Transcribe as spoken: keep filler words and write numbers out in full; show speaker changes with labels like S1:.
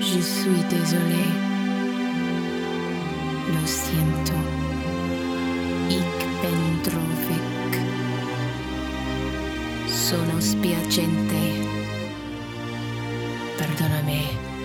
S1: Je suis désolé. Lo siento. Ich bin traurig. Sono spiacente. Perdonami.